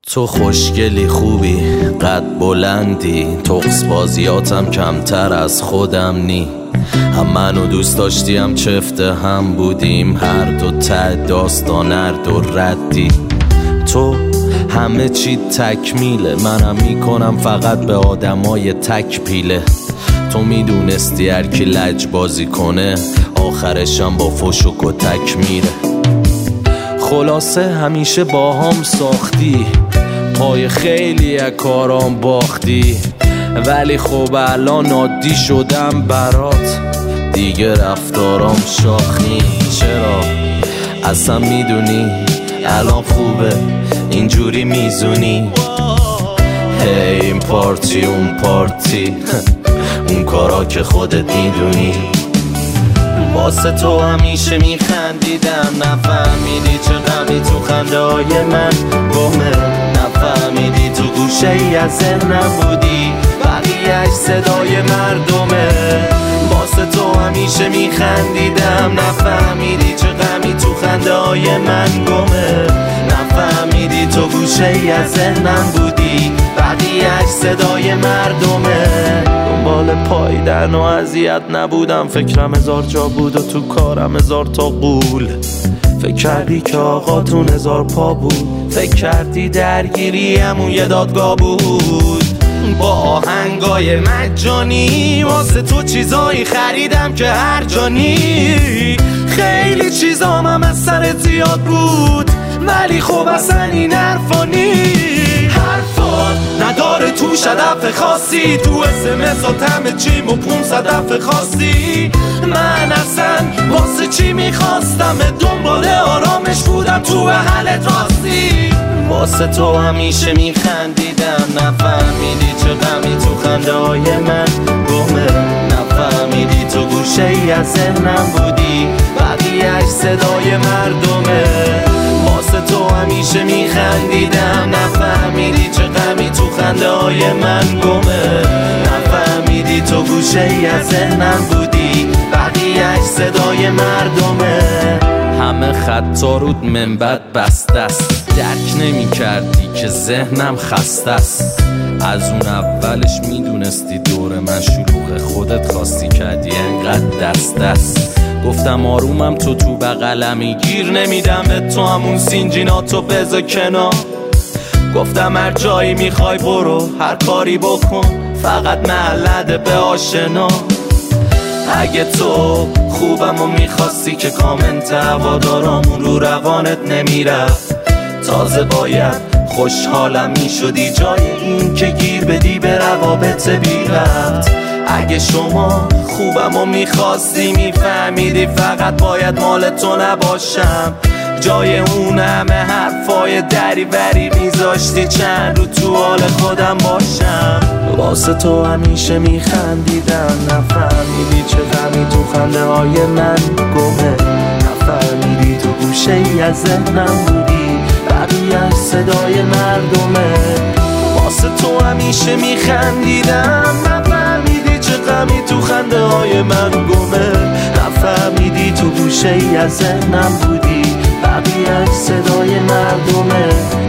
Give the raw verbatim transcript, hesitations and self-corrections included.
تو خوشگلی خوبی قد بلندی، تقص بازیاتم کمتر از خودم نی. هم منو دوست داشتی هم چفته هم بودیم، هر دو ته داستان هر دو ردی. تو همه چی تکمیله، منم میکنم فقط به آدمای تک پیله. تو میدونستی هر کی لج بازی کنه آخرشم با فش و کتک میره. خلاصه همیشه با هم ساختی، پای خیلی از کارام باختی، ولی خب الان عادی شدم برات، دیگه رفتارام شاخی. چرا؟ اصلا میدونی الان خوبه اینجوری میزونی. هی این پارتی اون پارتی اون کارا که خودت میدونی. واسه تو همیشه میخندیدم، نفهمیدی چه غمی تو خنده های من گمه. نفهمیدی تو گوشه ای از ذهنم بودی، بقیهش صدای مردمه. واسه تو همیشه میخندیدم، نفهمیدی چه غمی تو خنده های من گمه. نفهمیدی تو گوشه ای از ذهنم بودی، بقیهش صدای مردمه. دنبال پایدن و اذیت نبودم، فکرم هزار جا بود و تو کارم هزار تا قول. فکر کردی که آقاتون هزار پا بود، فکر کردی درگیری همون یه دادگاه بود. با آهنگای مجانی واسه تو چیزایی خریدم که هر جانی. خیلی چیزام هم از سر زیاد بود، ولی خب اصلا این حرفا نی. حرفات نداره توش هدف خاصی، تو اسمسات همه چیم و پونصد دفعه خواستی. من اصلا واسه چی میخواستم، دنبال آرامش بودم تو حالت راستی. واسه تو همیشه میخندیدم، نفهمیدی چه غمی تو خنده های من گمه. نفهمیدی تو گوشه ای از ذهنم بودی، بقیهش صدای مردمه. واسه تو همیشه میخندیدم، نفهمیدی چه غمی تو خنده های من گمه. نفهمیدی تو گوشه ای از ذهنم بودی، بقیهش صدای مردمه. همه خطا رود منبت بسته است، درک نمی کردی که ذهنم خسته است. از اون اولش میدونستی دور من شلوغه، خودت خواستی کردی انقدر دست دست. گفتم آرومم تو تو بغلمی، گیر نمیدم به تو همون سینجیناتو بذار کنار. گفتم هر جایی میخوای برو، هر کاری بکن، فقط محلده به آشنا. اگه تو خوبم و میخواستی که کامنت هوادارامون رو روانت نمیرفت، تازه باید خوشحالم میشدی جای این که گیر بدی به روابط بی ربط. اگه شما خوبم و میخواستی میفهمیدی فقط باید مال تو نباشم، جای اون همه حرفای دری بری میذاشتی چند رو تو حال خودم باشم. واسه تو همیشه میخندیدم، نفهمیدی چه غمی تو خنده های من گمه. نفهمیدی تو گوشه ای از ذهنم بودی، بقیهش صدای مردمه. واسه تو همیشه میخندیدم، نفهمیدی چه غمی تو خنده های من گمه. نفهمیدی تو گوشه ای از ذهنم بودی، بقیهش صدای مردمه.